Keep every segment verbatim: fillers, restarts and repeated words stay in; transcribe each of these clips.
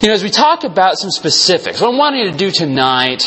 You know, as we talk about some specifics, what I'm wanting to do tonight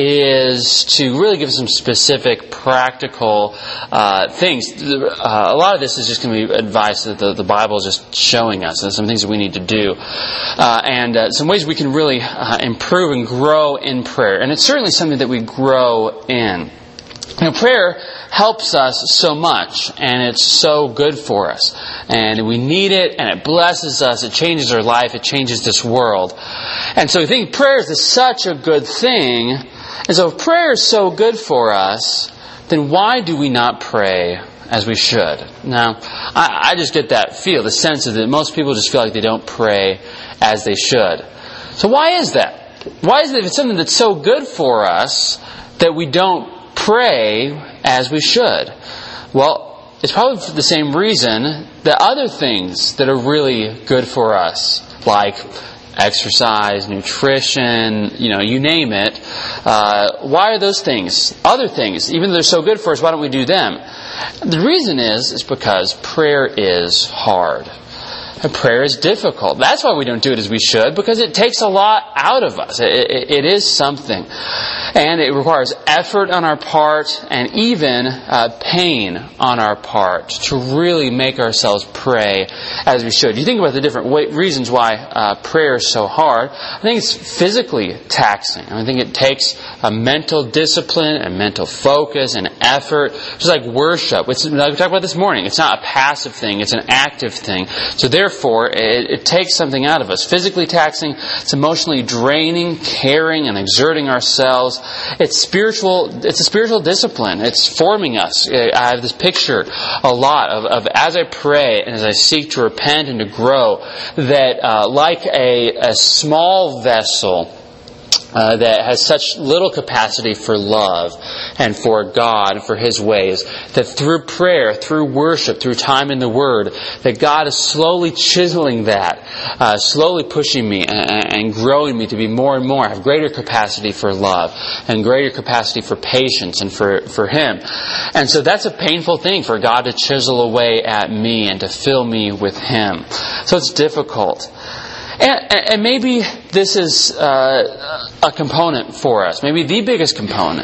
is to really give some specific, practical uh, things. Uh, a lot of this is just going to be advice that the, the Bible is just showing us, and some things that we need to do, uh, and uh, some ways we can really uh, improve and grow in prayer. And it's certainly something that we grow in. You know, prayer helps us so much, and it's so good for us. And we need it, and it blesses us, it changes our life, it changes this world. And so I think prayer is such a good thing. And so if prayer is so good for us, then why do we not pray as we should? Now, I, I just get that feel, the sense of that most people just feel like they don't pray as they should. So why is that? Why is it if it's something that's so good for us that we don't pray as we should? Well, it's probably for the same reason that other things that are really good for us, like exercise, nutrition, you know, you name it, uh, why are those things, other things, even though they're so good for us, why don't we do them? The reason is, is because prayer is hard. And prayer is difficult. That's why we don't do it as we should, because it takes a lot out of us. It, it, it is something. And it requires effort on our part and even uh, pain on our part to really make ourselves pray as we should. You think about the different way, reasons why uh, prayer is so hard. I think it's physically taxing. I think it takes a mental discipline and mental focus and effort. Just like worship. It's, like we talked about this morning, it's not a passive thing, it's an active thing. So therefore, Therefore, it, it takes something out of us. Physically taxing, it's emotionally draining, caring and exerting ourselves. It's spiritual. It's a spiritual discipline. It's forming us. I have this picture a lot of, of as I pray and as I seek to repent and to grow, that uh, like a, a small vessel Uh, that has such little capacity for love and for God and for His ways, that through prayer, through worship, through time in the Word, that God is slowly chiseling that, uh, slowly pushing me and, and growing me to be more and more, have greater capacity for love and greater capacity for patience and for, for Him. And so that's a painful thing, for God to chisel away at me and to fill me with Him. So it's difficult. And, and maybe this is uh, a component for us. Maybe the biggest component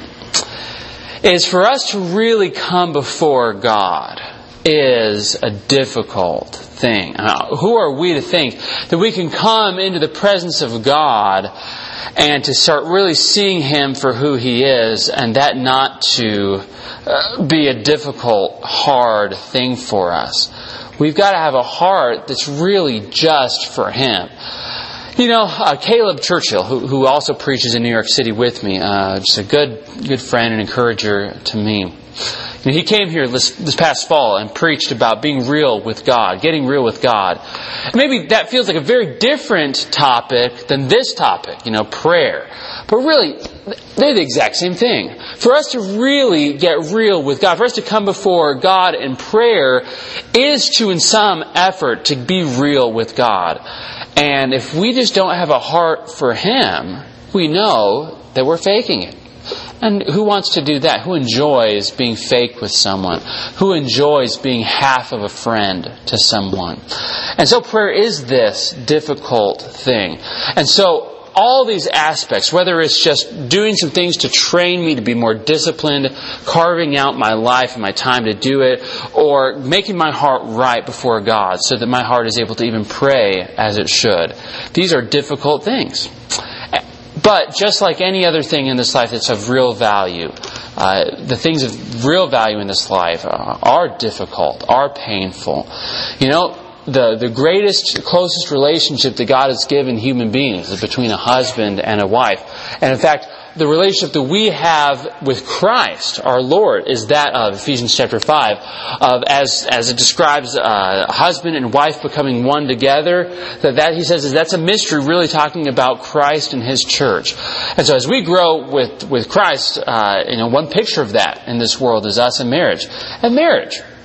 is for us to really come before God is a difficult thing. Uh, who are we to think that we can come into the presence of God and to start really seeing Him for who He is, and that not to uh, be a difficult, hard thing for us? We've got to have a heart that's really just for Him. You know, uh, Caleb Churchill, who, who also preaches in New York City with me, uh, just a good good friend and encourager to me. You know, he came here this, this past fall and preached about being real with God, getting real with God. Maybe that feels like a very different topic than this topic, you know, prayer. But really, they're the exact same thing. For us to really get real with God, for us to come before God in prayer, is to, in some effort, to be real with God. And if we just don't have a heart for Him, we know that we're faking it. And who wants to do that? Who enjoys being fake with someone? Who enjoys being half of a friend to someone? And so prayer is this difficult thing. And so all these aspects, whether it's just doing some things to train me to be more disciplined, carving out my life and my time to do it, or making my heart right before God so that my heart is able to even pray as it should. These are difficult things. But just like any other thing in this life that's of real value, uh, the things of real value in this life are, are difficult, are painful. You know, The, the greatest, closest relationship that God has given human beings is between a husband and a wife. And in fact, the relationship that we have with Christ, our Lord, is that of Ephesians chapter five, of as as it describes uh, husband and wife becoming one together. That that he says is that's a mystery, really talking about Christ and His church. And so as we grow with with Christ, uh, you know, one picture of that in this world is us in marriage. And marriage.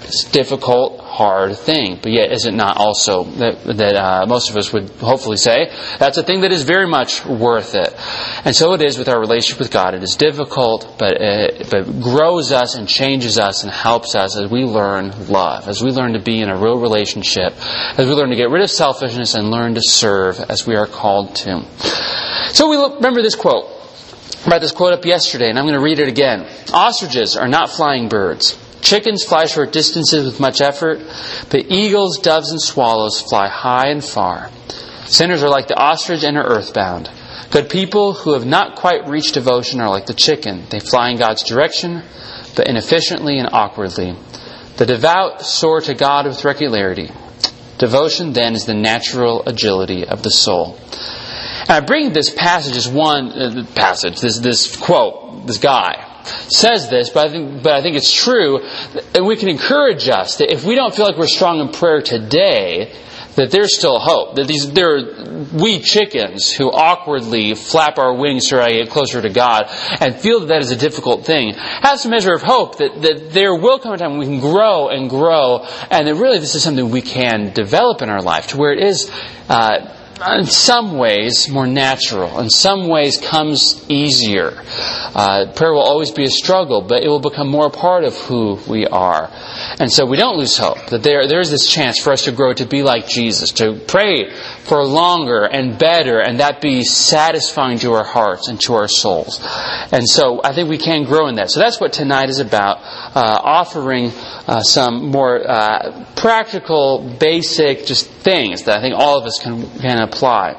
It's a difficult, hard thing. But yet, is it not also that, that uh, most of us would hopefully say, that's a thing that is very much worth it. And so it is with our relationship with God. It is difficult, but it, but it grows us and changes us and helps us as we learn love, as we learn to be in a real relationship, as we learn to get rid of selfishness and learn to serve as we are called to. So we look, remember this quote. I brought this quote up yesterday, and I'm going to read it again. Ostriches are not flying birds. Chickens fly short distances with much effort, but eagles, doves, and swallows fly high and far. Sinners are like the ostrich and are earthbound. Good people who have not quite reached devotion are like the chicken. They fly in God's direction, but inefficiently and awkwardly. The devout soar to God with regularity. Devotion, then, is the natural agility of the soul. And I bring this passage as one uh, passage, this this quote, this guy says this, but I think but I think it's true, and we can encourage us that if we don't feel like we're strong in prayer today, that there's still hope. That these there are we chickens who awkwardly flap our wings to try to get closer to God and feel that that is a difficult thing. Have some measure of hope that, that there will come a time when we can grow and grow, and that really this is something we can develop in our life to where it is uh, in some ways more natural, in some ways comes easier. Uh, prayer will always be a struggle, but it will become more a part of who we are. And so we don't lose hope that there there is this chance for us to grow to be like Jesus, to pray for longer and better, and that be satisfying to our hearts and to our souls. And so I think we can grow in that. So that's what tonight is about, uh, offering uh, some more uh, practical, basic, just things that I think all of us can can apply.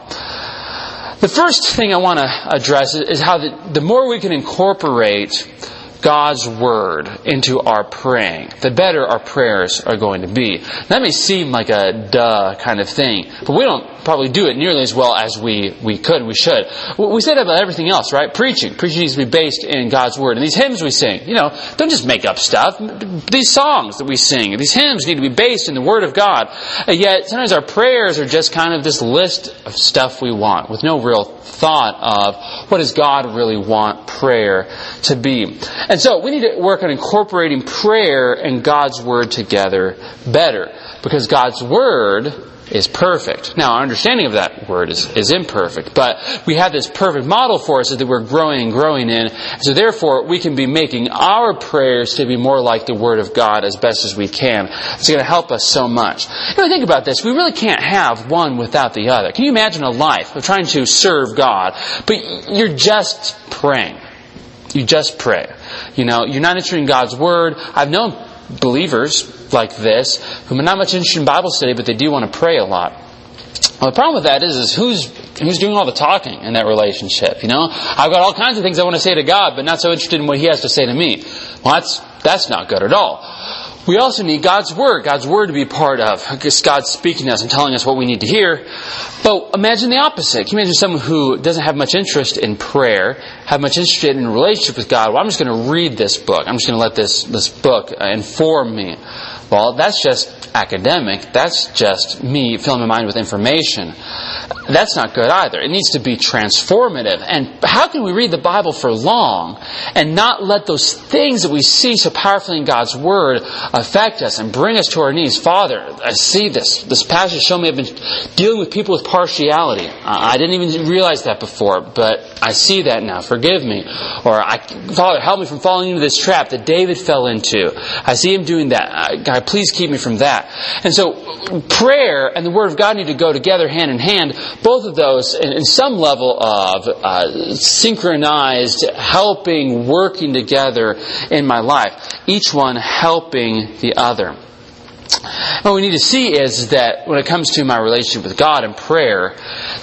The first thing I want to address is how the, the more we can incorporate God's Word into our praying, the better our prayers are going to be. That may seem like a duh kind of thing, but we don't probably do it nearly as well as we, we could, we should. We say that about everything else, right? Preaching. Preaching needs to be based in God's Word. And these hymns we sing, you know, don't just make up stuff. These songs that we sing, these hymns need to be based in the Word of God. And yet, sometimes our prayers are just kind of this list of stuff we want with no real thought of what does God really want prayer to be. And so we need to work on incorporating prayer and God's Word together better, because God's Word is perfect. Now, our understanding of that word is, is imperfect, but we have this perfect model for us that we're growing and growing in. So therefore, we can be making our prayers to be more like the Word of God as best as we can. It's going to help us so much. You know, think about this. We really can't have one without the other. Can you imagine a life of trying to serve God, but you're just praying? You just pray. You know, you're not interested in God's Word. I've known believers like this who are not much interested in Bible study, but they do want to pray a lot. Well, the problem with that is, is who's who's doing all the talking in that relationship? You know, I've got all kinds of things I want to say to God, but not so interested in what He has to say to me. Well, that's that's not good at all. We also need God's Word. God's Word to be part of. God speaking to us and telling us what we need to hear. But imagine the opposite. Can you imagine someone who doesn't have much interest in prayer, have much interest in a relationship with God? Well, I'm just going to read this book. I'm just going to let this, this book inform me. Well, that's just academic. That's just me filling my mind with information. That's not good either. It needs to be transformative. And how can we read the Bible for long and not let those things that we see so powerfully in God's Word affect us and bring us to our knees? Father, I see this. This passage show me I've been dealing with people with partiality. I didn't even realize that before, but I see that now. Forgive me. Or, I, Father, help me from falling into this trap that David fell into. I see him doing that. God, please keep me from that. And so prayer and the Word of God need to go together hand in hand. Both of those in, in some level of uh, synchronized, helping, working together in my life. Each one helping the other. What we need to see is that when it comes to my relationship with God and prayer,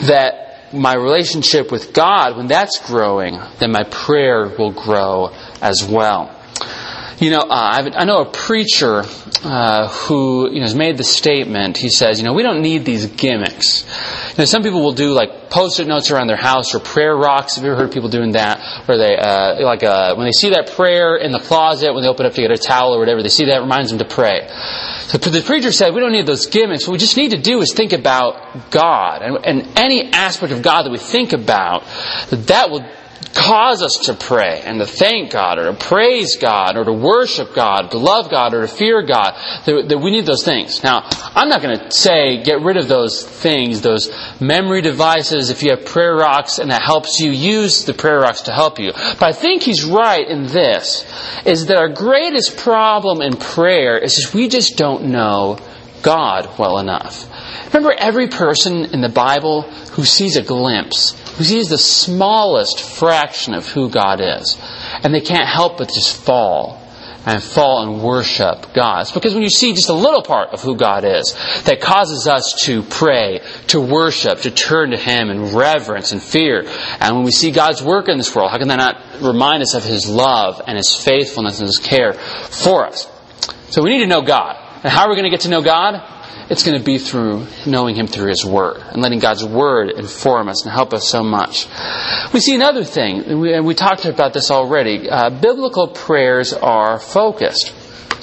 that my relationship with God, when that's growing, then my prayer will grow as well. You know, uh, I've, I know a preacher uh, who you know, has made the statement. He says, you know, we don't need these gimmicks. You know, some people will do like post-it notes around their house or prayer rocks. Have you ever heard of people doing that? Where they, uh, like, uh, when they see that prayer in the closet, when they open up to get a towel or whatever, they see that, it reminds them to pray. So the preacher said, we don't need those gimmicks. What we just need to do is think about God. And, and any aspect of God that we think about, that will cause us to pray and to thank God or to praise God or to worship God, to love God or to fear God, that, that we need those things. Now, I'm not going to say get rid of those things, those memory devices. If you have prayer rocks and that helps you, use the prayer rocks to help you. But I think he's right in this, is that our greatest problem in prayer is just we just don't know God well enough. Remember, every person in the Bible who sees a glimpse, who sees the smallest fraction of who God is, and they can't help but just fall and fall and worship God. It's because when you see just a little part of who God is, that causes us to pray, to worship, to turn to Him in reverence and fear. And when we see God's work in this world, how can that not remind us of His love and His faithfulness and His care for us? So we need to know God. And how are we going to get to know God? It's going to be through knowing Him through His Word and letting God's Word inform us and help us so much. We see another thing, and we, and we talked about this already. Uh, biblical prayers are focused.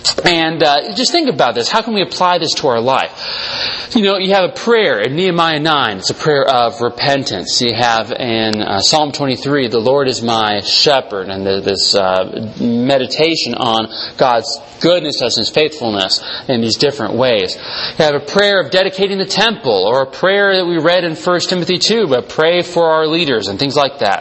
And uh, just think about this. How can we apply this to our life? You know, you have a prayer in Nehemiah nine. It's a prayer of repentance. You have in uh, Psalm twenty-three, the Lord is my shepherd, and the, this uh, meditation on God's goodness and His faithfulness in these different ways. You have a prayer of dedicating the temple, or a prayer that we read in First Timothy two, but pray for our leaders and things like that.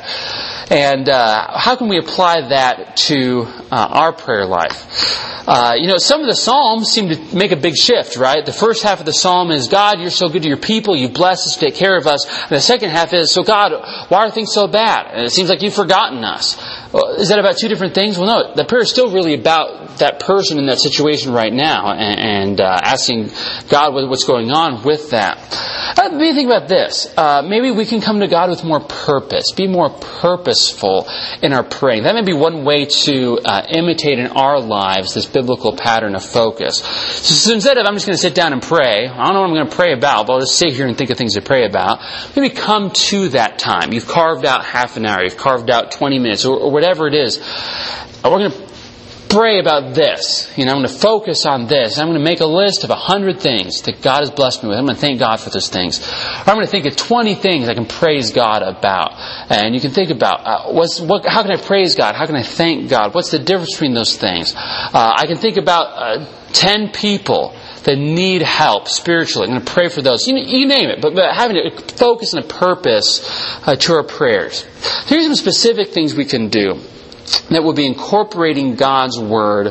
And uh, how can we apply that to uh, our prayer life? Uh, you know, some of the Psalms seem to make a big shift, right? The first half of the Psalm is, God, you're so good to your people, you bless us, take care of us. And the second half is, so God, why are things so bad? And it seems like you've forgotten us. Well, is that about two different things? Well, no, the prayer is still really about that person in that situation right now, and, and uh, asking God what's going on with that. Uh, maybe think about this. Uh, maybe we can come to God with more purpose, be more purposeful in our praying. That may be one way to uh, imitate in our lives this biblical pattern of focus. So, so instead of, I'm just going to sit down and pray, I don't know what I'm going to pray about, but I'll just sit here and think of things to pray about. Maybe come to that time. You've carved out half an hour, you've carved out twenty minutes, or, or whatever it is. We're going to pray about this. You know, I'm going to focus on this. I'm going to make a list of a hundred things that God has blessed me with. I'm going to thank God for those things. Or I'm going to think of twenty things I can praise God about. And you can think about, uh, what's, what, how can I praise God? How can I thank God? What's the difference between those things? Uh, I can think about uh, ten people that need help spiritually. I'm going to pray for those. You, you name it. But, but having a focus and a purpose uh, to our prayers. Here's some specific things we can do that will be incorporating God's Word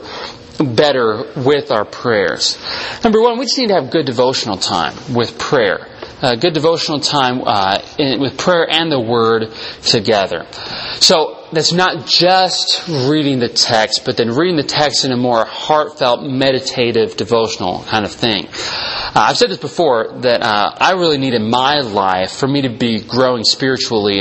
better with our prayers. Number one, we just need to have good devotional time with prayer. Uh, good devotional time uh, in, with prayer and the Word together. So that's not just reading the text, but then reading the text in a more heartfelt, meditative, devotional kind of thing. Uh, I've said this before, that uh, I really need in my life, for me to be growing spiritually,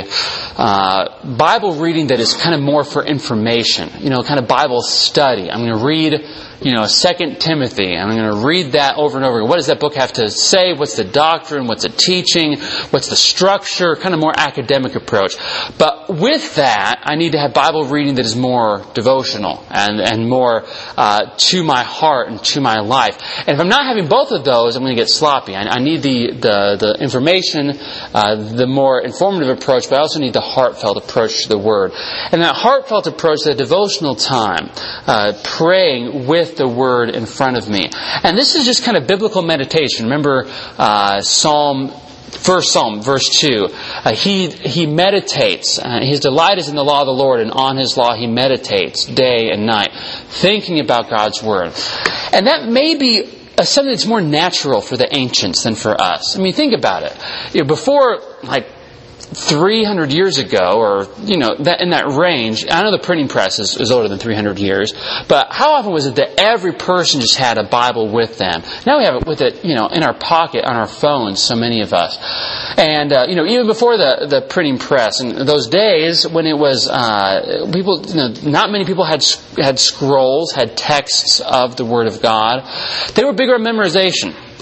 uh, Bible reading that is kind of more for information. You know, kind of Bible study. I'm going to read, you know, Second Timothy. I'm going to read that over and over again. What does that book have to say? What's the doctrine? What's the teaching? What's the structure? Kind of more academic approach. But with that, I need to have Bible reading that is more devotional and, and more uh, to my heart and to my life. And if I'm not having both of those, I'm going to get sloppy. I, I need the, the, the information, uh, the more informative approach, but I also need the heartfelt approach to the Word. And that heartfelt approach, the devotional time, uh, praying with the Word in front of me. And this is just kind of biblical meditation. Remember uh, Psalm First Psalm, verse two. Uh, he he meditates. Uh, his delight is in the law of the Lord, and on His law he meditates day and night, thinking about God's Word. And that may be uh, something that's more natural for the ancients than for us. I mean, think about it. You know, before, like, three hundred years ago, or, you know, that in that range, I know the printing press is, is older than three hundred years, but how often was it that every person just had a Bible with them? Now we have it with it, you know, in our pocket, on our phones, so many of us. And, uh, you know, even before the, the printing press, in those days when it was, uh, people, you know, not many people had, had scrolls, had texts of the Word of God. They were bigger on memorization.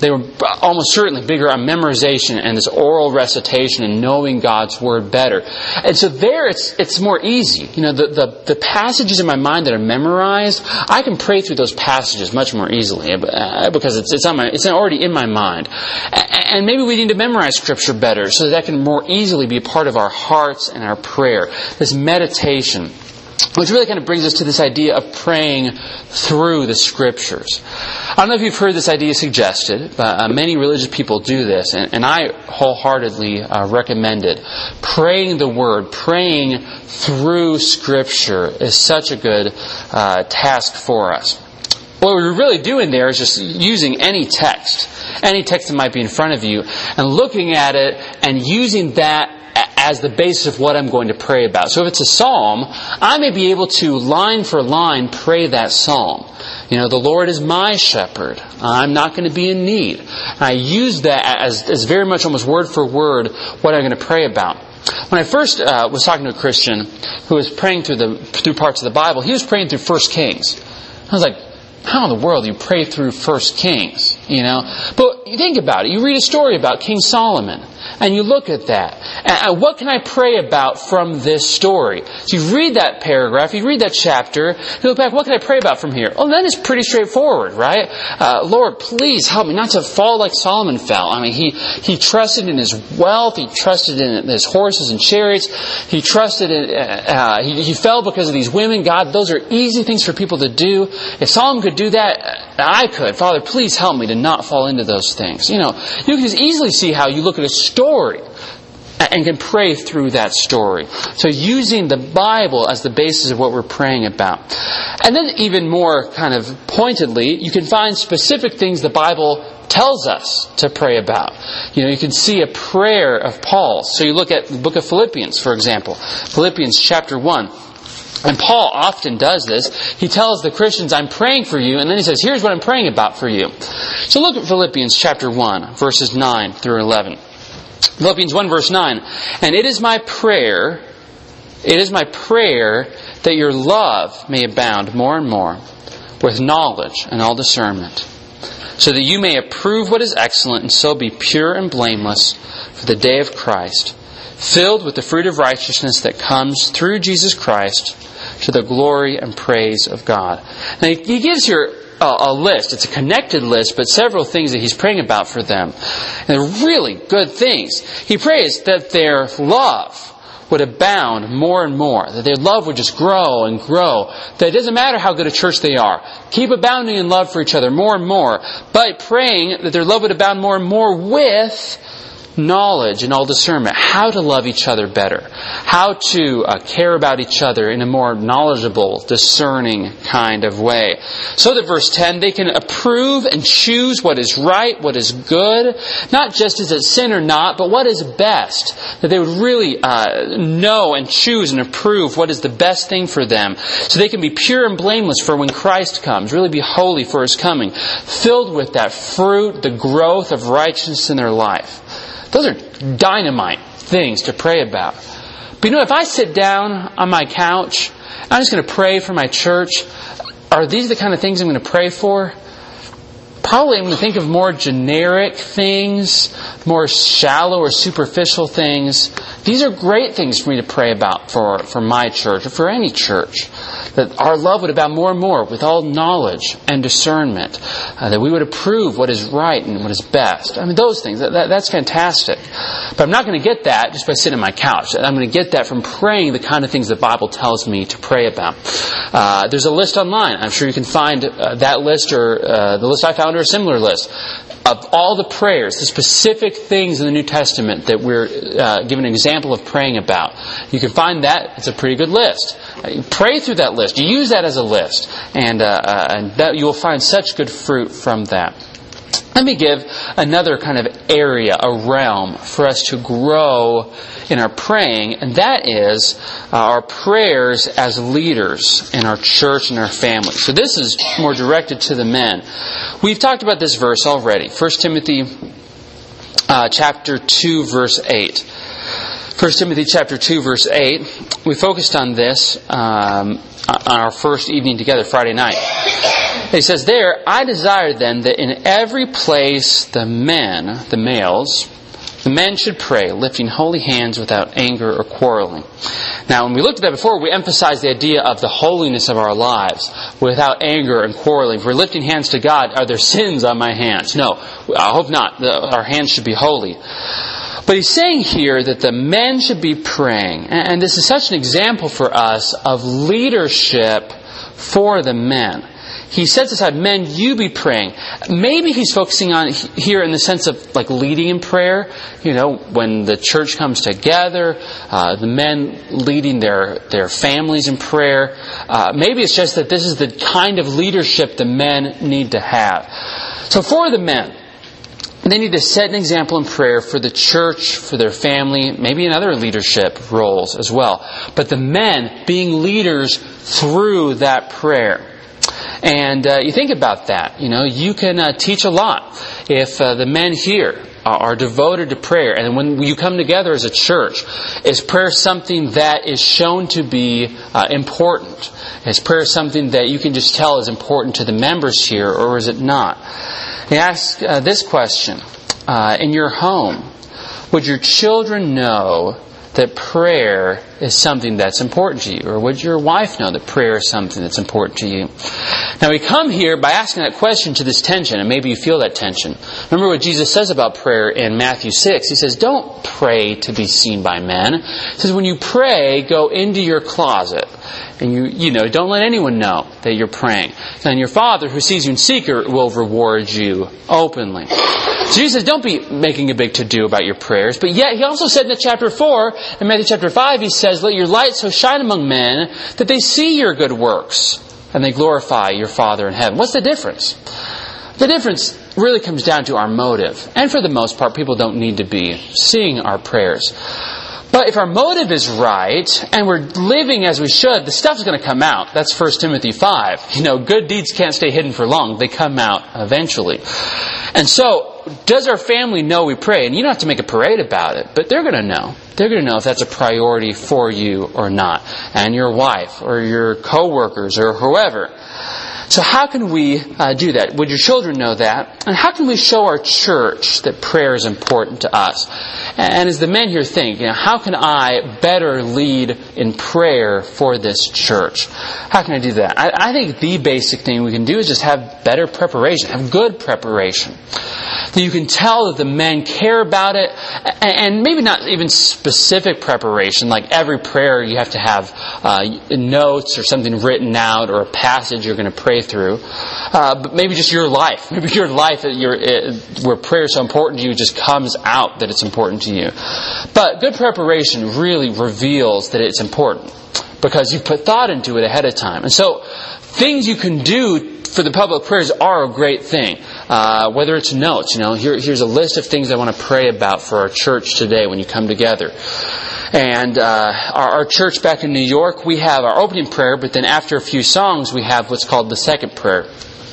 they were almost certainly bigger on memorization and this oral recitation and knowing God's Word better. And so there it's it's more easy. You know, the, the, the passages in my mind that are memorized, I can pray through those passages much more easily because it's it's on my it's already in my mind. And maybe we need to memorize Scripture better so that, that can more easily be a part of our hearts and our prayer. This meditation, which really kind of brings us to this idea of praying through the Scriptures. I don't know if you've heard this idea suggested, but uh, many religious people do this, and, and I wholeheartedly uh, recommend it. Praying the Word, praying through Scripture is such a good uh, task for us. What we're really doing there is just using any text, any text that might be in front of you, and looking at it and using that as the basis of what I'm going to pray about. So if it's a psalm, I may be able to, line for line, pray that psalm. You know, the Lord is my shepherd. I'm not going to be in need. And I use that as, as very much almost word for word what I'm going to pray about. When I first uh, was talking to a Christian who was praying through the through parts of the Bible, he was praying through First Kings. I was like, how in the world do you pray through First Kings? You know, but you think about it. You read a story about King Solomon, and you look at that. And what can I pray about from this story? So you read that paragraph, you read that chapter, you look back, what can I pray about from here? Well, then it's pretty straightforward, right? Uh, Lord, please help me not to fall like Solomon fell. I mean, he, he trusted in his wealth, he trusted in his horses and chariots, he trusted in, uh, he, he fell because of these women. God, those are easy things for people to do. If Solomon could do that, I could. Father, please help me to not fall into those things. You know, you can just easily see how you look at a story and can pray through that story. So using the Bible as the basis of what we're praying about. And then even more kind of pointedly, you can find specific things the Bible tells us to pray about. You know, you can see a prayer of Paul's. So you look at the book of Philippians, for example. Philippians chapter one. And Paul often does this. He tells the Christians, I'm praying for you, and then he says, here's what I'm praying about for you. So look at Philippians chapter one, verses nine through eleven. Philippians one verse nine. And it is my prayer, it is my prayer that your love may abound more and more with knowledge and all discernment, so that you may approve what is excellent and so be pure and blameless for the day of Christ, filled with the fruit of righteousness that comes through Jesus Christ to the glory and praise of God. Now he gives here a list. It's a connected list, but several things that he's praying about for them. And they're really good things. He prays that their love would abound more and more. That their love would just grow and grow. That it doesn't matter how good a church they are. Keep abounding in love for each other more and more. But praying that their love would abound more and more with knowledge and all discernment. How to love each other better. How to uh, care about each other in a more knowledgeable, discerning kind of way. So that verse ten, they can approve and choose what is right, what is good. Not just is it sin or not, but what is best. That they would really uh, know and choose and approve what is the best thing for them. So they can be pure and blameless for when Christ comes. Really be holy for His coming. Filled with that fruit, the growth of righteousness in their life. Those are dynamite things to pray about. But you know, if I sit down on my couch, I'm just going to pray for my church, are these the kind of things I'm going to pray for? Probably I'm going to think of more generic things, more shallow or superficial things. These are great things for me to pray about for, for my church or for any church. That our love would abound more and more with all knowledge and discernment. Uh, that we would approve what is right and what is best. I mean, those things, that, that, that's fantastic. But I'm not going to get that just by sitting on my couch. I'm going to get that from praying the kind of things the Bible tells me to pray about. Uh, there's a list online. I'm sure you can find uh, that list or uh, the list I found or a similar list of all the prayers, the specific things in the New Testament that we're uh, given an example of praying about. You can find that. It's a pretty good list. Uh, you pray through that list. You use that as a list. And, uh, uh, and that you will find such good fruit from that. Let me give another kind of area, a realm, for us to grow in our praying, and that is uh, our prayers as leaders in our church and our family. So this is more directed to the men. We've talked about this verse already. First Timothy uh, chapter two, verse eight. First Timothy chapter two, verse eight. We focused on this um, on our first evening together, Friday night. He says there, I desire then that in every place the men, the males, the men should pray, lifting holy hands without anger or quarreling. Now, when we looked at that before, we emphasized the idea of the holiness of our lives, without anger and quarreling. If we're lifting hands to God, are there sins on my hands? No, I hope not. Our hands should be holy. But he's saying here that the men should be praying. And this is such an example for us of leadership for the men. He sets aside, men, you be praying. Maybe he's focusing on here in the sense of like leading in prayer. You know, when the church comes together, uh, the men leading their, their families in prayer. Uh, maybe it's just that this is the kind of leadership the men need to have. So for the men, they need to set an example in prayer for the church, for their family, maybe in other leadership roles as well. But the men being leaders through that prayer. And uh, you think about that. You know, you can uh, teach a lot if uh, the men here are devoted to prayer. And when you come together as a church, is prayer something that is shown to be uh, important? Is prayer something that you can just tell is important to the members here, or is it not? I ask uh, this question. Uh, in your home, would your children know that prayer is something that's important to you? Or would your wife know that prayer is something that's important to you? Now we come here by asking that question to this tension, and maybe you feel that tension. Remember what Jesus says about prayer in Matthew six. He says, don't pray to be seen by men. He says, when you pray, go into your closet. And you, you know, don't let anyone know that you're praying. And your Father who sees you in secret will reward you openly. So Jesus says, don't be making a big to-do about your prayers. But yet, he also said in chapter four, in Matthew chapter five, he says, let your light so shine among men that they see your good works and they glorify your Father in heaven. What's the difference? The difference really comes down to our motive. And for the most part, people don't need to be seeing our prayers. But if our motive is right, and we're living as we should, the stuff's going to come out. That's First Timothy five. You know, good deeds can't stay hidden for long. They come out eventually. And so, does our family know we pray? And you don't have to make a parade about it, but they're going to know. They're going to know if that's a priority for you or not. And your wife, or your co-workers, or whoever. So how can we uh, do that? Would your children know that? And how can we show our church that prayer is important to us? And as the men here think, you know, how can I better lead in prayer for this church? How can I do that? I, I think the basic thing we can do is just have better preparation, have good preparation. That you can tell that the men care about it, and maybe not even specific preparation, like every prayer you have to have uh, notes or something written out or a passage you're going to pray through, uh, but maybe just your life. Maybe your life your, uh, where prayer is so important to you just comes out that it's important to you. But good preparation really reveals that it's important because you've put thought into it ahead of time. And so things you can do for the public prayers are a great thing. Uh, whether it's notes, you know, here, here's a list of things I want to pray about for our church today when you come together. And uh, our, our church back in New York, we have our opening prayer, but then after a few songs, we have what's called the second prayer.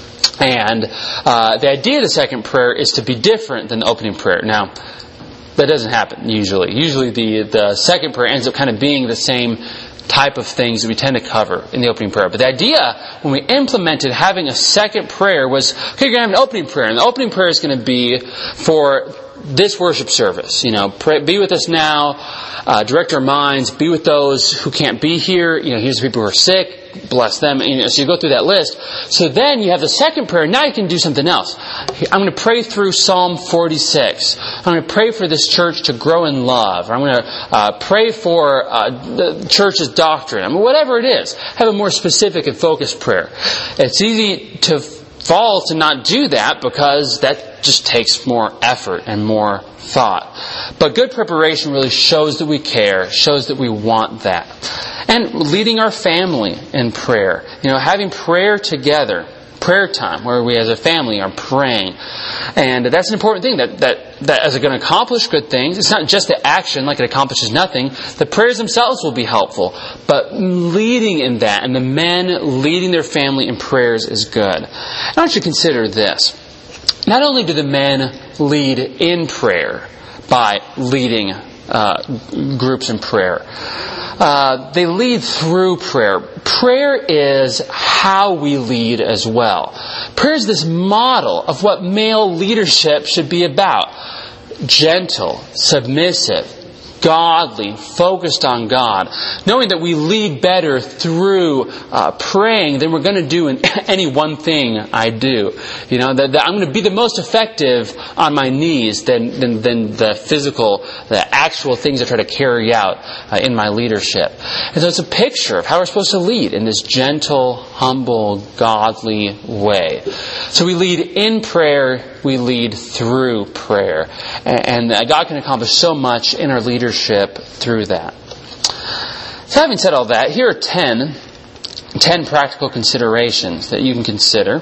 And uh, the idea of the second prayer is to be different than the opening prayer. Now, that doesn't happen usually. Usually the, the second prayer ends up kind of being the same type of things that we tend to cover in the opening prayer. But the idea, when we implemented having a second prayer, was, okay, you're going to have an opening prayer. And the opening prayer is going to be for this worship service. You know, pray, be with us now, uh, direct our minds, be with those who can't be here. You know, here's the people who are sick. Bless them. You know, so you go through that list. So then you have the second prayer. Now you can do something else. I'm going to pray through Psalm forty-six. I'm going to pray for this church to grow in love. Or I'm going to uh, pray for uh, the church's doctrine. I mean, whatever it is. Have a more specific and focused prayer. It's easy to fall to not do that because that just takes more effort and more thought. But good preparation really shows that we care, shows that we want that. And leading our family in prayer. You know, having prayer together. Prayer time where we as a family are praying. And that's an important thing that, that, that as it's going to accomplish good things, it's not just the action like it accomplishes nothing. The prayers themselves will be helpful. But leading in that and the men leading their family in prayers is good. I want you to consider this. Not only do the men lead in prayer by leading uh, groups in prayer, Uh, they lead through prayer. prayer is how we lead as well. Prayer is this model of what male leadership should be about. Gentle, submissive, godly, focused on God, knowing that we lead better through uh, praying than we're going to do in any one thing I do. You know, that, that I'm going to be the most effective on my knees than, than, than the physical, the actual things I try to carry out uh, in my leadership. And so it's a picture of how we're supposed to lead in this gentle, humble, godly way. So we lead in prayer, we lead through prayer. And, and God can accomplish so much in our leadership through that. So having said all that, here are ten, ten practical considerations that you can consider.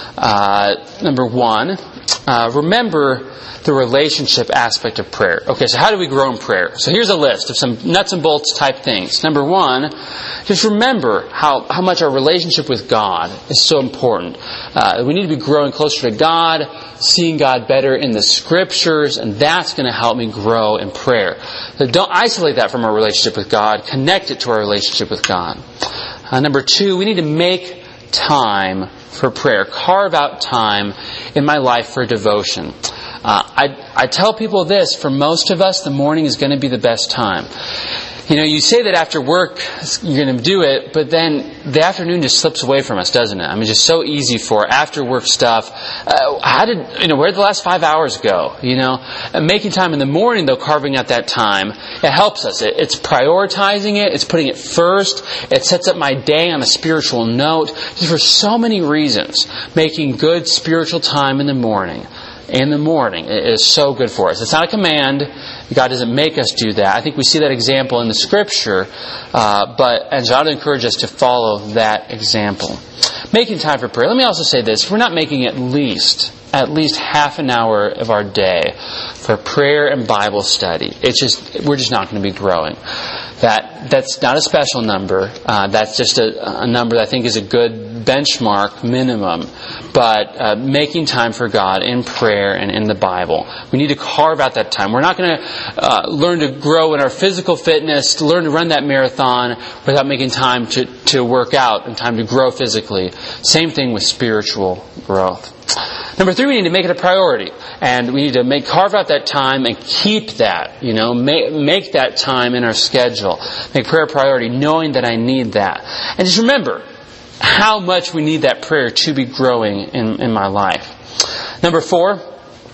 Uh, number one, uh, remember the relationship aspect of prayer. Okay, so how do we grow in prayer? So here's a list of some nuts and bolts type things. Number one, just remember how, how much our relationship with God is so important. Uh, we need to be growing closer to God, seeing God better in the Scriptures, and that's going to help me grow in prayer. So don't isolate that from our relationship with God. Connect it to our relationship with God. Uh, number two, we need to make time for prayer. Carve out time in my life for devotion. Uh, I, I tell people this, for most of us, the morning is going to be the best time. You know, you say that after work you're going to do it, but then the afternoon just slips away from us, doesn't it? I mean, it's just so easy for after work stuff. Uh, how did, you know, where did the last five hours go? You know, and making time in the morning, though, carving out that time, it helps us. It, it's prioritizing it. It's putting it first. It sets up my day on a spiritual note. Just for so many reasons, making good spiritual time in the morning. In the morning is so good for us. It's not a command. God doesn't make us do that. I think we see that example in the Scripture, uh, but and so I would encourage us to follow that example. Making time for prayer. Let me also say this: we're not making at least at least half an hour of our day for prayer and Bible study. It's just we're just not going to be growing. That that's not a special number. Uh, that's just a, a number that I think is a good benchmark minimum. But uh, making time for God in prayer and in the Bible. We need to carve out that time. We're not going to uh, learn to grow in our physical fitness, to learn to run that marathon without making time to, to work out and time to grow physically. Same thing with spiritual growth. Number three, we need to make it a priority. And we need to make carve out that time and keep that. You know, make, make that time in our schedule. Make prayer a priority, knowing that I need that. And just remember how much we need that prayer to be growing in, in my life. Number four,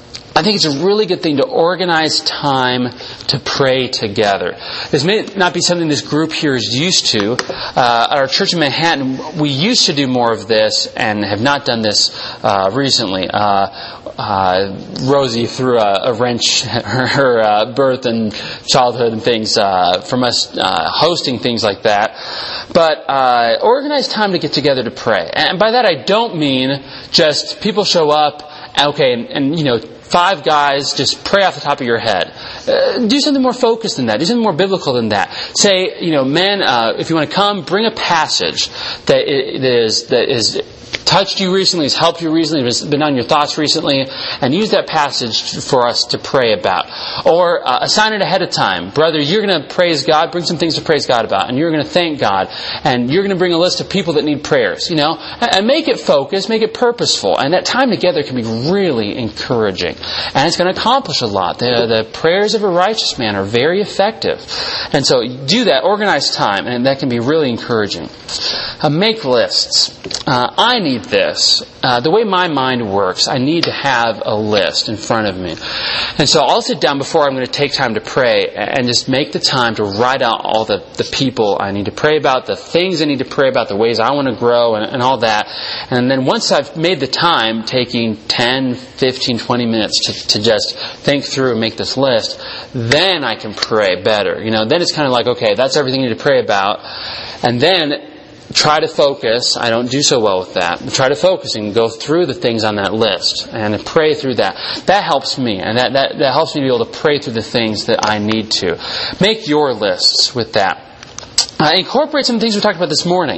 I think it's a really good thing to organize time to pray together. This may not be something this group here is used to. Uh, at our church in Manhattan, we used to do more of this and have not done this uh, recently. Uh, uh, Rosie threw a, a wrench her, her uh, birth and childhood and things uh, from us uh, hosting things like that. But uh, organize time to get together to pray. And by that I don't mean just people show up, okay, and, and you know, five guys just pray off the top of your head. Uh, do something more focused than that. Do something more biblical than that. Say, you know, men, uh, if you want to come, bring a passage that is that is touched you recently, has helped you recently, has been on your thoughts recently, and use that passage for us to pray about. Or uh, assign it ahead of time. Brother, you're going to praise God, bring some things to praise God about, and you're going to thank God, and you're going to bring a list of people that need prayers, you know, and make it focused, make it purposeful, and that time together can be really encouraging, and it's going to accomplish a lot. The, the prayers of a righteous man are very effective, and so do that, organize time, and that can be really encouraging. Uh, make lists. Uh, I need this. Uh, the way my mind works, I need to have a list in front of me. And so I'll sit down before I'm going to take time to pray and just make the time to write out all the, the people I need to pray about, the things I need to pray about, the ways I want to grow, and, and all that. And then once I've made the time, taking ten, fifteen, twenty minutes to, to just think through and make this list, then I can pray better. You know, then it's kind of like, okay, that's everything I need to pray about. And then try to focus. I don't do so well with that. Try to focus and go through the things on that list and pray through that. That helps me, and that, that, that helps me to be able to pray through the things that I need to. Make your lists with that. Uh, incorporate some things we talked about this morning. Uh,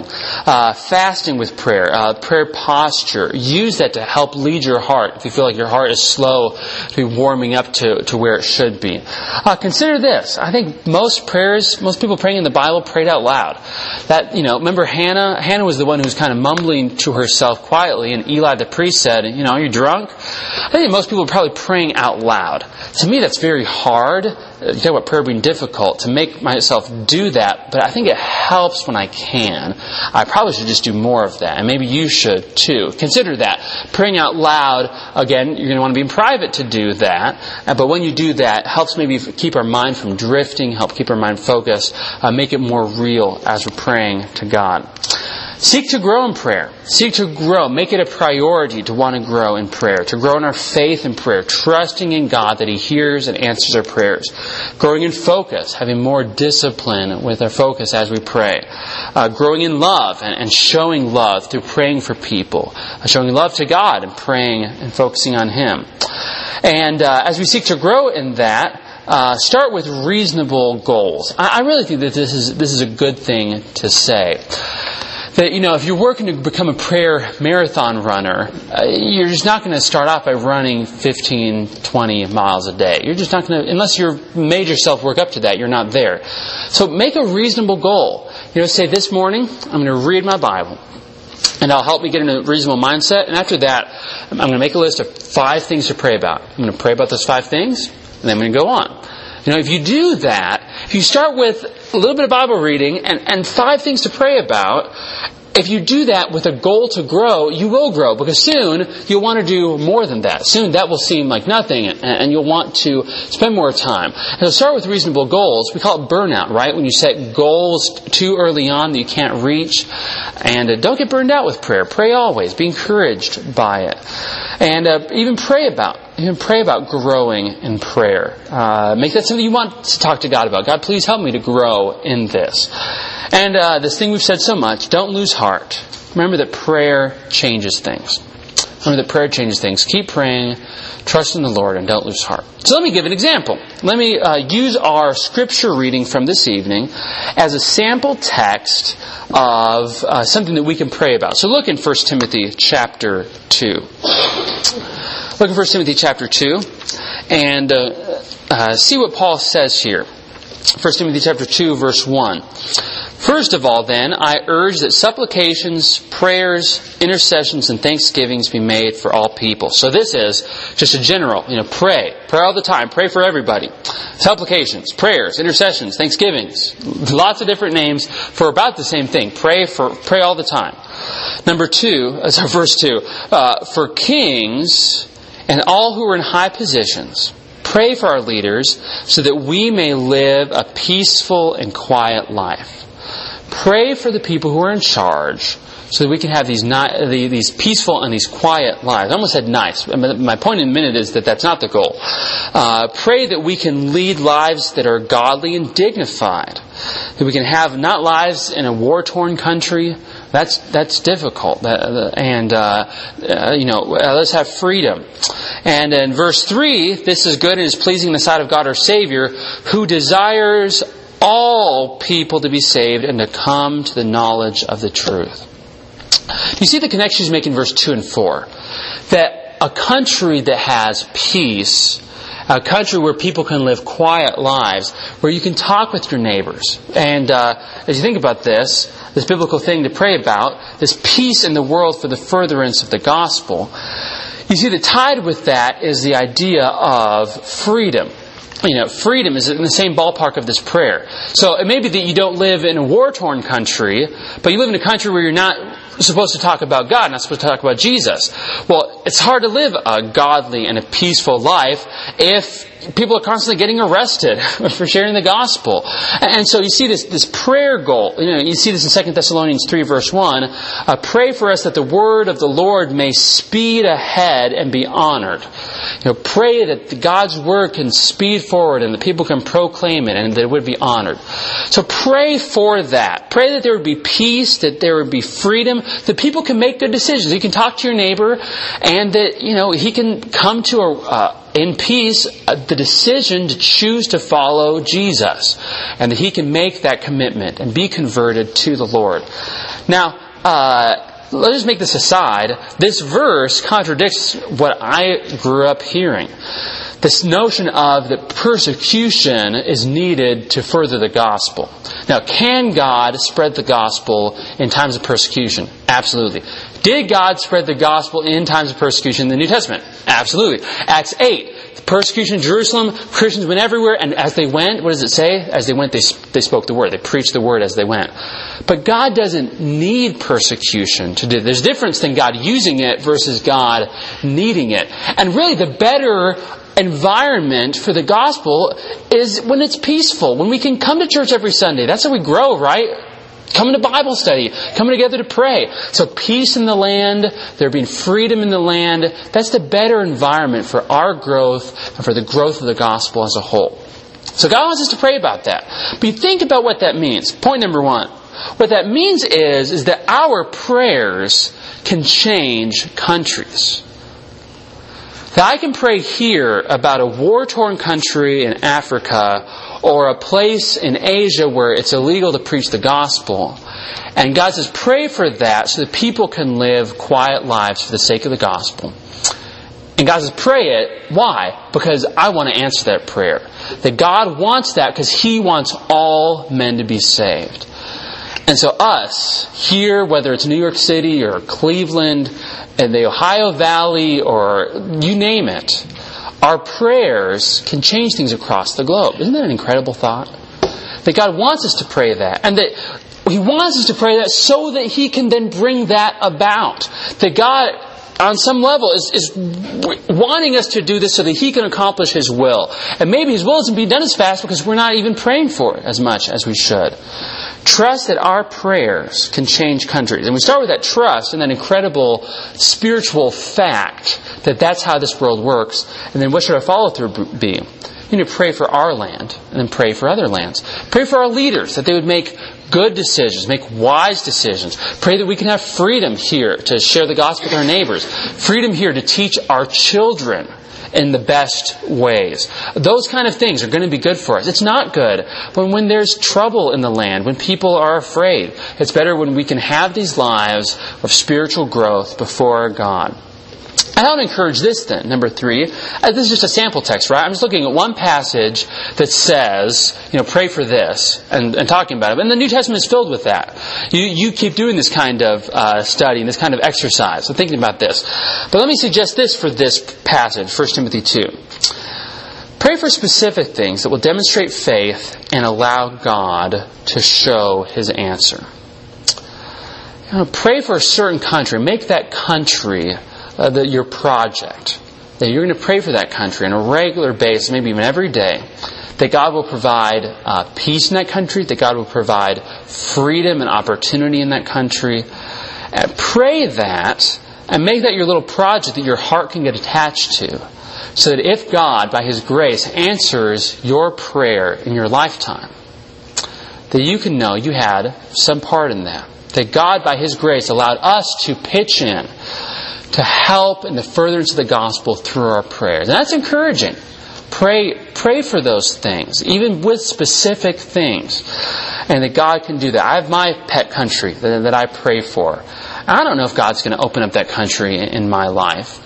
Uh, fasting with prayer, uh, prayer posture. Use that to help lead your heart. If you feel like your heart is slow to be warming up to, to where it should be. Uh, consider this. I think most prayers, most people praying in the Bible prayed out loud. That, you know, remember Hannah? Hannah was the one who was kind of mumbling to herself quietly, and Eli the priest said, you know, are you drunk? I think most people are probably praying out loud. To me, that's very hard. You talk about prayer being difficult, to make myself do that, but I think it helps when I can. I probably should just do more of that, and maybe you should too. Consider that. Praying out loud, again, you're going to want to be in private to do that, but when you do that, it helps maybe keep our mind from drifting, help keep our mind focused, uh, make it more real as we're praying to God. Seek to grow in prayer. Seek to grow. Make it a priority to want to grow in prayer. To grow in our faith in prayer. Trusting in God that He hears and answers our prayers. Growing in focus. Having more discipline with our focus as we pray. Uh, growing in love and, and showing love through praying for people. Uh, showing love to God and praying and focusing on Him. And uh, as we seek to grow in that, Uh, start with reasonable goals. I, I really think that this is this is a good thing to say. That, you know, if you're working to become a prayer marathon runner, uh, you're just not going to start off by running fifteen, twenty miles a day. You're just not going to, unless you've made yourself work up to that, you're not there. So make a reasonable goal. You know, say this morning, I'm going to read my Bible. And that'll help me get in a reasonable mindset. And after that, I'm going to make a list of five things to pray about. I'm going to pray about those five things, and then I'm going to go on. You know, if you do that, if you start with a little bit of Bible reading and, and five things to pray about, if you do that with a goal to grow, you will grow, because soon you'll want to do more than that. Soon that will seem like nothing, and, and you'll want to spend more time. And so start with reasonable goals. We call it burnout, right? When you set goals too early on that you can't reach. And uh, don't get burned out with prayer. Pray always. Be encouraged by it. And uh, even pray about Even pray about growing in prayer. Uh, make that something you want to talk to God about. God, please help me to grow in this. And uh, this thing we've said so much, don't lose heart. Remember that prayer changes things. Remember that prayer changes things. Keep praying, trust in the Lord, and don't lose heart. So let me give an example. Let me uh, use our scripture reading from this evening as a sample text of uh, something that we can pray about. So look in First Timothy chapter two. Look in First Timothy chapter two and uh, uh, see what Paul says here. First Timothy chapter two, verse one. First of all, then, I urge that supplications, prayers, intercessions, and thanksgivings be made for all people. So this is just a general, you know, pray. Pray all the time. Pray for everybody. Supplications, prayers, intercessions, thanksgivings. Lots of different names for about the same thing. Pray for, pray all the time. Number two, so verse two, uh, for kings and all who are in high positions, pray for our leaders so that we may live a peaceful and quiet life. Pray for the people who are in charge so that we can have these ni- these peaceful and these quiet lives. I almost said nice. My point in a minute is that that's not the goal. Uh, pray that we can lead lives that are godly and dignified. That we can have not lives in a war-torn country. That's that's difficult. And, uh, uh, you know, let's have freedom. And in verse three, this is good and is pleasing in the sight of God our Savior, who desires all people to be saved and to come to the knowledge of the truth. Do you see the connection he's making in verse two and four? That a country that has peace, a country where people can live quiet lives, where you can talk with your neighbors. And uh, as you think about this, this biblical thing to pray about, this peace in the world for the furtherance of the gospel, you see that tied with that is the idea of freedom. You know, freedom is in the same ballpark of this prayer. So it may be that you don't live in a war-torn country, but you live in a country where you're not supposed to talk about God, not supposed to talk about Jesus. Well, it's hard to live a godly and a peaceful life if people are constantly getting arrested for sharing the gospel. And so you see this this prayer goal. You know, you see this in Second Thessalonians three, verse one. Uh, pray for us that the word of the Lord may speed ahead and be honored. You know, pray that God's word can speed forward and the people can proclaim it and that it would be honored. So pray for that. Pray that there would be peace, that there would be freedom, that people can make good decisions. You can talk to your neighbor and that, you know, he can come to a, uh, in peace, uh, the decision to choose to follow Jesus. And that he can make that commitment and be converted to the Lord. Now, uh, let's just make this aside. This verse contradicts what I grew up hearing. This notion of that persecution is needed to further the gospel. Now, can God spread the gospel in times of persecution? Absolutely. Did God spread the gospel in times of persecution in the New Testament? Absolutely. Acts eight. Persecution in Jerusalem, Christians went everywhere, and as they went, what does it say? As they went, they, they spoke the word. They preached the word as they went. But God doesn't need persecution to do. There's a difference in God using it versus God needing it. And really, the better environment for the gospel is when it's peaceful, when we can come to church every Sunday. That's how we grow, right? Coming to Bible study, coming together to pray. So peace in the land, there being freedom in the land, that's the better environment for our growth and for the growth of the gospel as a whole. So God wants us to pray about that. But you think about what that means. Point number one. What that means is, is that our prayers can change countries. That I can pray here about a war-torn country in Africa or a place in Asia where it's illegal to preach the gospel. And God says, pray for that so that people can live quiet lives for the sake of the gospel. And God says, pray it. Why? Because I want to answer that prayer. That God wants that because He wants all men to be saved. And so us, here, whether it's New York City or Cleveland, and the Ohio Valley, or you name it, our prayers can change things across the globe. Isn't that an incredible thought? That God wants us to pray that. And that He wants us to pray that so that He can then bring that about. That God, on some level, is, is wanting us to do this so that He can accomplish His will. And maybe His will isn't being done as fast because we're not even praying for it as much as we should. Trust that our prayers can change countries. And we start with that trust and that incredible spiritual fact that that's how this world works. And then what should our follow-through be? You need to pray for our land and then pray for other lands. Pray for our leaders, that they would make good decisions, make wise decisions. Pray that we can have freedom here to share the gospel with our neighbors. Freedom here to teach our children in the best ways. Those kind of things are going to be good for us. It's not good when, when there's trouble in the land, when people are afraid. It's better when we can have these lives of spiritual growth before God. I would encourage this then, number three. This is just a sample text, right? I'm just looking at one passage that says, you know, pray for this, and, and talking about it. And the New Testament is filled with that. You, you keep doing this kind of uh, study, this kind of exercise, so thinking about this. But let me suggest this for this passage, First Timothy two. Pray for specific things that will demonstrate faith and allow God to show His answer. You know, pray for a certain country. Make that country Uh, the, your project. That you're going to pray for that country on a regular basis, maybe even every day. That God will provide uh, peace in that country. That God will provide freedom and opportunity in that country. And pray that and make that your little project that your heart can get attached to. So that if God, by His grace, answers your prayer in your lifetime, that you can know you had some part in that. That God, by His grace, allowed us to pitch in to help in the furtherance of the gospel through our prayers. And that's encouraging. Pray pray for those things, even with specific things. And that God can do that. I have my pet country that, that I pray for. I don't know if God's going to open up that country in, in my life.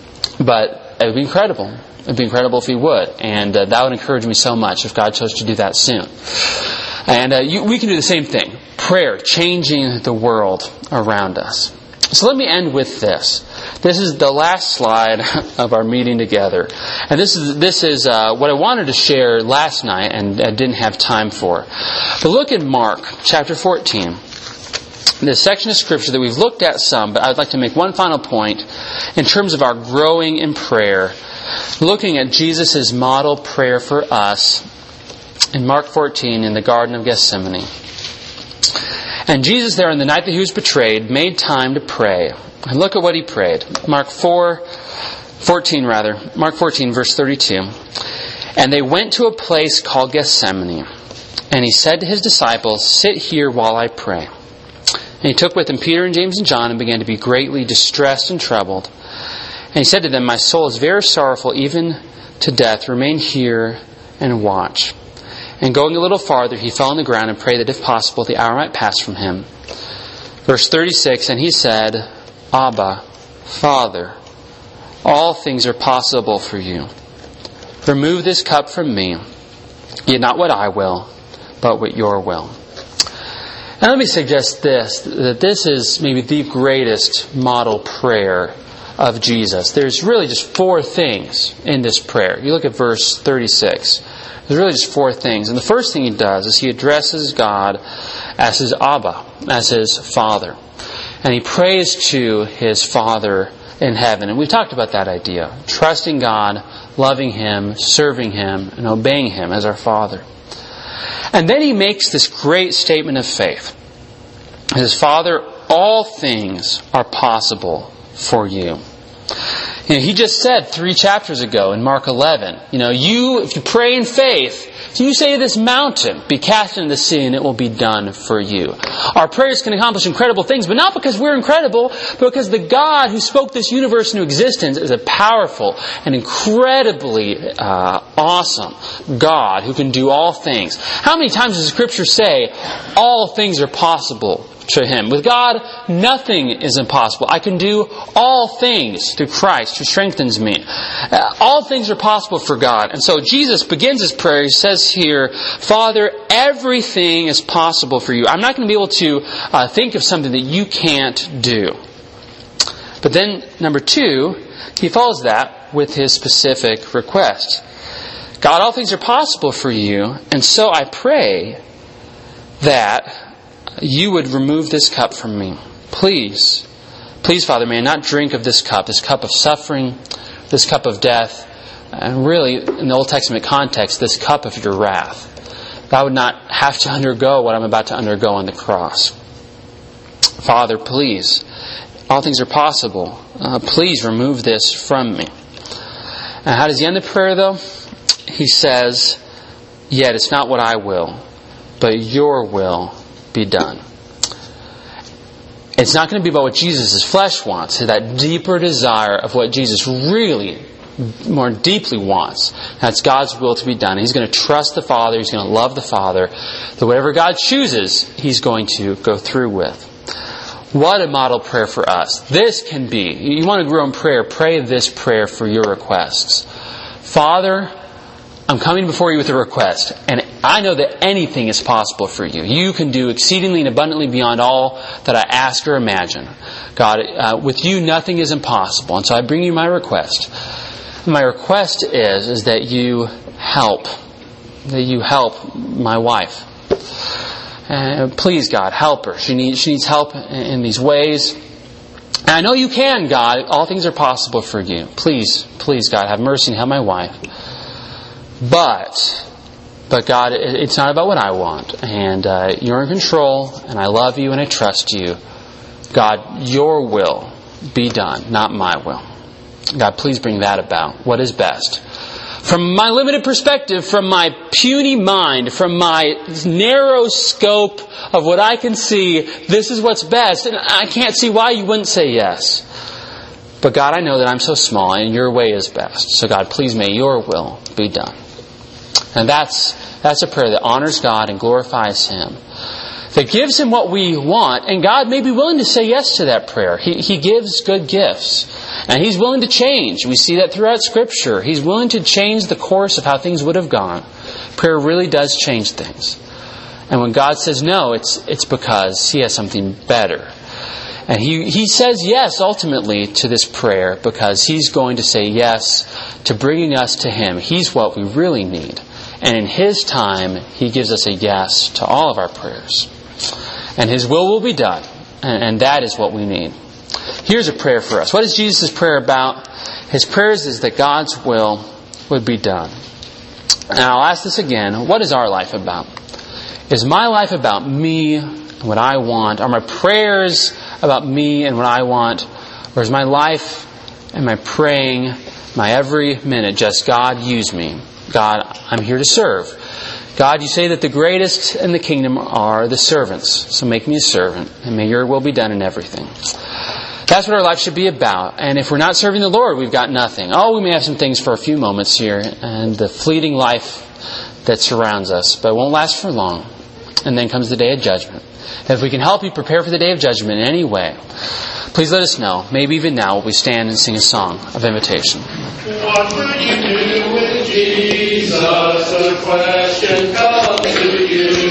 But it would be incredible. It would be incredible if He would. And uh, that would encourage me so much if God chose to do that soon. And uh, you, we can do the same thing. Prayer, changing the world around us. So let me end with this. This is the last slide of our meeting together. And this is this is uh, what I wanted to share last night and I didn't have time for. But look at Mark chapter fourteen. This section of Scripture that we've looked at some, but I'd like to make one final point in terms of our growing in prayer. Looking at Jesus' model prayer for us in Mark fourteen in the Garden of Gethsemane. And Jesus there on the night that He was betrayed made time to pray. And look at what He prayed. Mark four, fourteen rather. Mark fourteen verse thirty-two. And they went to a place called Gethsemane. And He said to His disciples, sit here while I pray. And He took with Him Peter and James and John and began to be greatly distressed and troubled. And He said to them, my soul is very sorrowful even to death. Remain here and watch. And going a little farther, He fell on the ground and prayed that if possible the hour might pass from Him. Verse thirty-six, and he said, Abba, Father, all things are possible for you. Remove this cup from me, yet not what I will, but what your will. And let me suggest this, that this is maybe the greatest model prayer of Jesus. There's really just four things in this prayer. You look at verse thirty-six. There's really just four things. And the first thing he does is he addresses God as his Abba, as his Father. And he prays to his Father in heaven. And we've talked about that idea. Trusting God, loving Him, serving Him, and obeying Him as our Father. And then he makes this great statement of faith. His Father, all things are possible for you. You know, he just said three chapters ago in Mark eleven, you know, you, if you pray in faith, you say to this mountain, be cast into the sea and it will be done for you. Our prayers can accomplish incredible things, but not because we're incredible, but because the God who spoke this universe into existence is a powerful and incredibly uh, awesome God who can do all things. How many times does the Scripture say, all things are possible to Him? With God, nothing is impossible. I can do all things through Christ who strengthens me. Uh, all things are possible for God. And so Jesus begins His prayer. He says here, Father, everything is possible for you. I'm not going to be able to uh, think of something that you can't do. But then, number two, He follows that with His specific request. God, all things are possible for you, and so I pray that you would remove this cup from me. Please, please, Father, may I not drink of this cup, this cup of suffering, this cup of death, and really, in the Old Testament context, this cup of your wrath. That I would not have to undergo what I'm about to undergo on the cross. Father, please, all things are possible. Uh, please remove this from me. And how does he end the prayer, though? He says, yet it's not what I will, but your will be done. It's not going to be about what Jesus' flesh wants, that deeper desire of what Jesus really more deeply wants. That's God's will to be done. He's going to trust the Father. He's going to love the Father. That whatever God chooses, He's going to go through with. What a model prayer for us. This can be, you want to grow in prayer, pray this prayer for your requests. Father, I'm coming before you with a request, and I know that anything is possible for you. You can do exceedingly and abundantly beyond all that I ask or imagine. God, uh, with you nothing is impossible, and so I bring you my request. My request is, is that you help, that you help my wife. Uh, please, God, help her. She needs, she needs help in, in these ways. And I know you can, God. All things are possible for you. Please, please, God, have mercy and help my wife. But, but God, it's not about what I want. And uh, you're in control, and I love you, and I trust you. God, your will be done, not my will. God, please bring that about. What is best? From my limited perspective, from my puny mind, from my narrow scope of what I can see, this is what's best. And I can't see why you wouldn't say yes. But God, I know that I'm so small, and your way is best. So God, please may your will be done. And that's that's a prayer that honors God and glorifies Him. That gives Him what we want. And God may be willing to say yes to that prayer. He, he gives good gifts. And He's willing to change. We see that throughout Scripture. He's willing to change the course of how things would have gone. Prayer really does change things. And when God says no, it's it's because He has something better. And He, he says yes, ultimately, to this prayer because He's going to say yes to bringing us to Him. He's what we really need. And in His time, He gives us a yes to all of our prayers. And His will will be done. And, and that is what we need. Here's a prayer for us. What is Jesus' prayer about? His prayer is that God's will would be done. And I'll ask this again. What is our life about? Is my life about me and what I want? Are my prayers about me and what I want? Or is my life and my praying, my every minute, just God, use me? God, I'm here to serve. God, you say that the greatest in the kingdom are the servants. So make me a servant, and may your will be done in everything. That's what our life should be about. And if we're not serving the Lord, we've got nothing. Oh, we may have some things for a few moments here, and the fleeting life that surrounds us, but it won't last for long. And then comes the day of judgment. And if we can help you prepare for the day of judgment in any way, please let us know. Maybe even now we stand and sing a song of invitation. What will you do with Jesus? The question comes to you.